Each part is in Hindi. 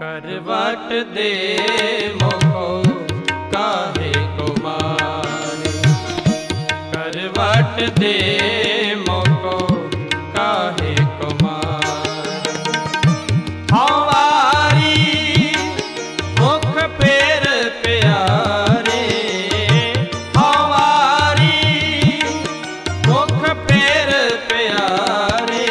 करवट दे मोको काहे को मारे, करवट दे मोको काहे को मारे। हमारी मुख फेर प्यारे, हमारी मुख फेर प्यारे,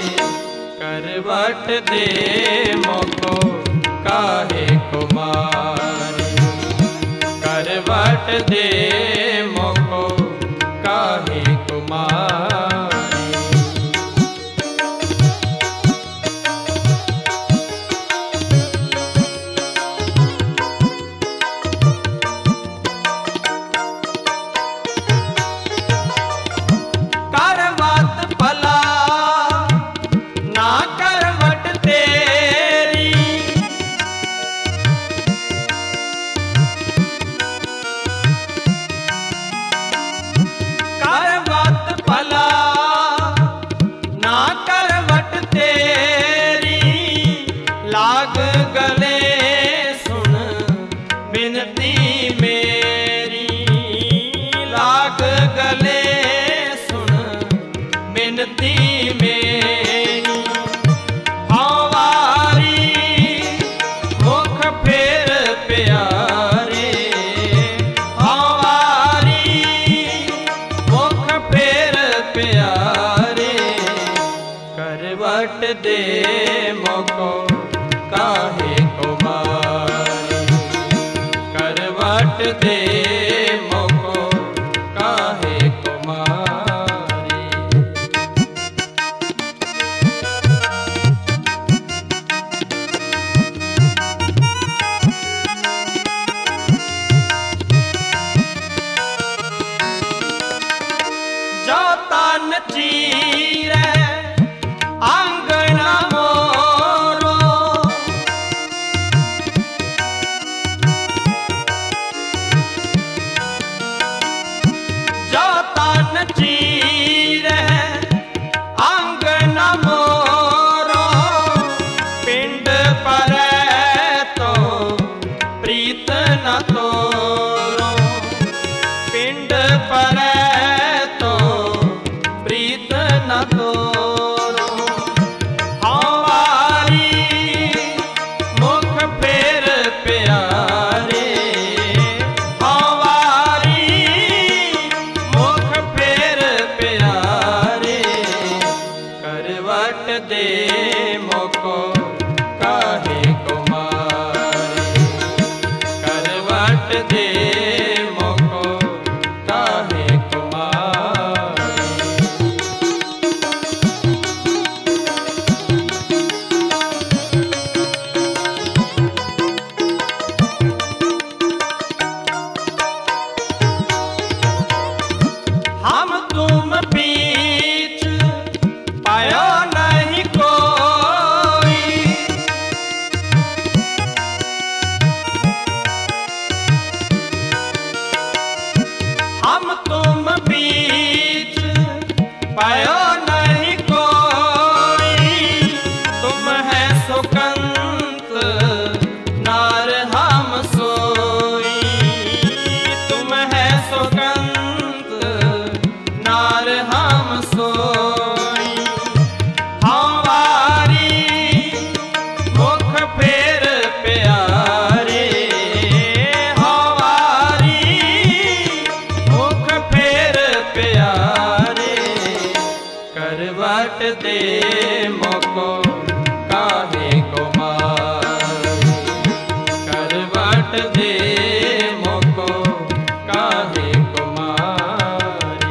करवट दे मोको काहे को मारे, करवट दे मोको काहे को मारे। करवत भला ना करवट तेरी, करवत भला ना करवट तेरी, लाग गले सुन बिनती मेरी, लाग गले सुन बिनती मेरी। हमारी मुख फेर प्यारे, हमारी मुख फेर प्यारे, करवट दे मोको काहे को मारे, करवट दे मोको काहे को मारे। जो तन चीरे आंगना मोरो, जो तन चीरे आंगना मोरो, पिंड परै तो प्रीत न तोरो, पिंड परै तो प्रीत न तोरो। हमारी मुख फेर प्यारे, हमारी मुख फेर प्यारे, करवट दे मोको काहे को मारे, करवट दे मोको काहे को मारे। हम तुम बीच पायो नहीं कोई, हम तुम बीच पायो नहीं कोई, तुम है सुकंत नार हम सोई, तुम है सुकंत नार हम सोई। हमारी मुख फेर प्यारे, हमारी मुख फेर प्यारे, करवट दे मोको काहे को मारे, करवट दे मोको काहे को मारे।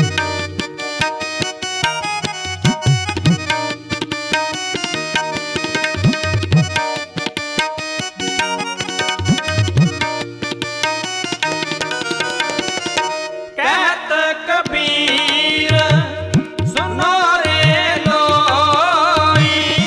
कहत कबीर सुनो रे लोई,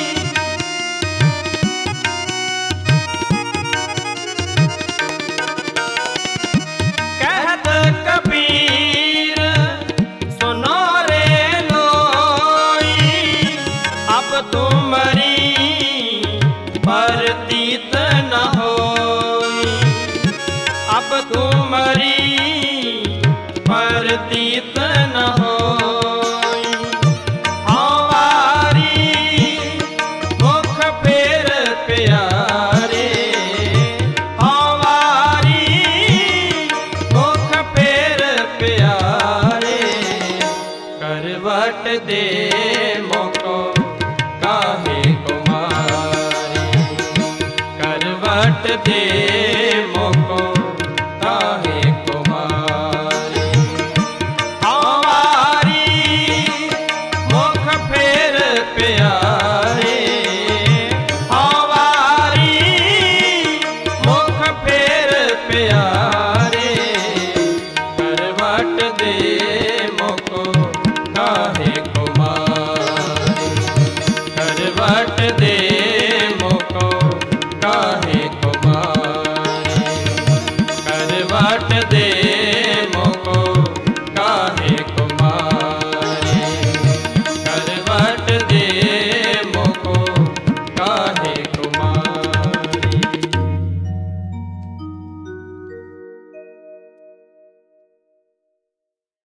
करवट दे मोको काहे को मारे, करवट दे